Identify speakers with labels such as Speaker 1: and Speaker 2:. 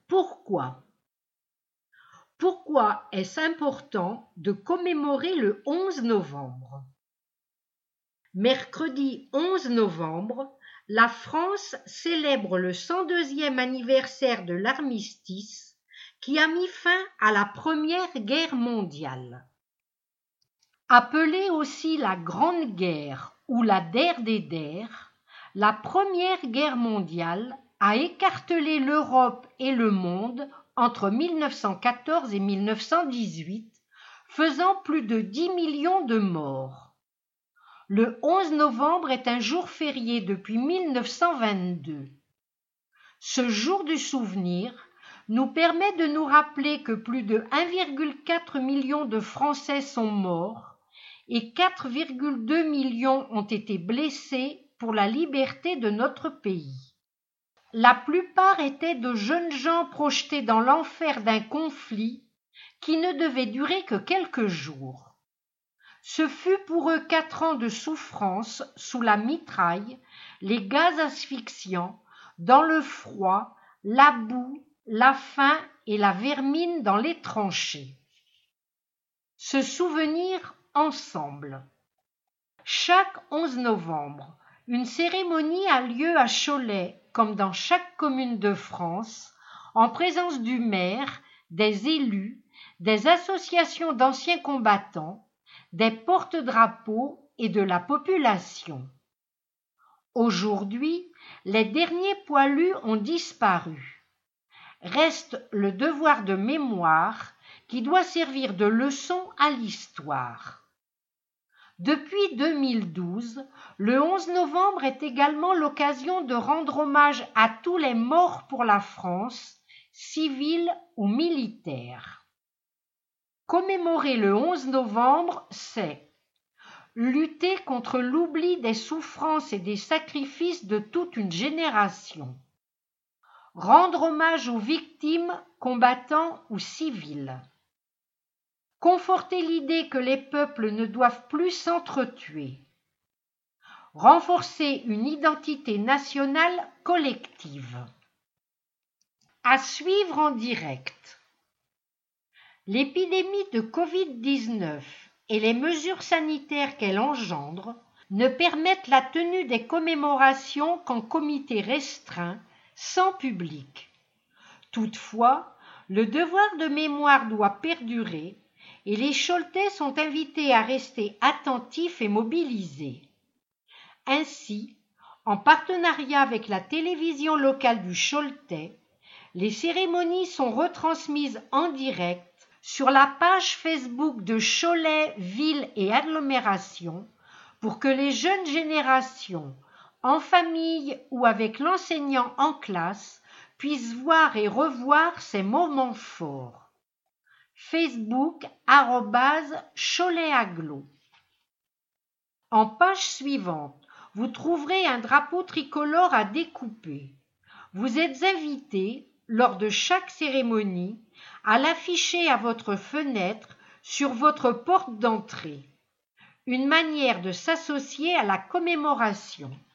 Speaker 1: Pourquoi? Pourquoi est-ce important de commémorer le 11 novembre? Mercredi 11 novembre, la France célèbre le 102e anniversaire de l'armistice qui a mis fin à la Première Guerre mondiale. Appelée aussi la Grande Guerre ou la Der des Der, la Première Guerre mondiale a écartelé l'Europe et le monde entre 1914 et 1918, faisant plus de 10 millions de morts. Le 11 novembre est un jour férié depuis 1922. Ce jour du souvenir nous permet de nous rappeler que plus de 1,4 million de Français sont morts et 4,2 millions ont été blessés pour la liberté de notre pays. La plupart étaient de jeunes gens projetés dans l'enfer d'un conflit qui ne devait durer que quelques jours. Ce fut pour eux 4 ans de souffrance sous la mitraille, les gaz asphyxiants, dans le froid, la boue, la faim et la vermine dans les tranchées. Se souvenir ensemble. Chaque 11 novembre, une cérémonie a lieu à Cholet, comme dans chaque commune de France, en présence du maire, des élus, des associations d'anciens combattants, des porte-drapeaux et de la population. Aujourd'hui, les derniers poilus ont disparu. Reste le devoir de mémoire qui doit servir de leçon à l'histoire. Depuis 2012, le 11 novembre est également l'occasion de rendre hommage à tous les morts pour la France, civils ou militaires. Commémorer le 11 novembre, c'est lutter contre l'oubli des souffrances et des sacrifices de toute une génération. Rendre hommage aux victimes, combattants ou civils. Conforter l'idée que les peuples ne doivent plus s'entretuer. Renforcer une identité nationale collective. À suivre en direct. L'épidémie de Covid-19 et les mesures sanitaires qu'elle engendre ne permettent la tenue des commémorations qu'en comité restreint, sans public. Toutefois, le devoir de mémoire doit perdurer et les Choletais sont invités à rester attentifs et mobilisés. Ainsi, en partenariat avec la télévision locale du Choletais, les cérémonies sont retransmises en direct sur la page Facebook de Cholet, Ville et Agglomération pour que les jeunes générations, en famille ou avec l'enseignant en classe, puissent voir et revoir ces moments forts. Facebook @choletaglo. En page suivante, vous trouverez un drapeau tricolore à découper. Vous êtes invité, lors de chaque cérémonie, à l'afficher à votre fenêtre sur votre porte d'entrée. Une manière de s'associer à la commémoration.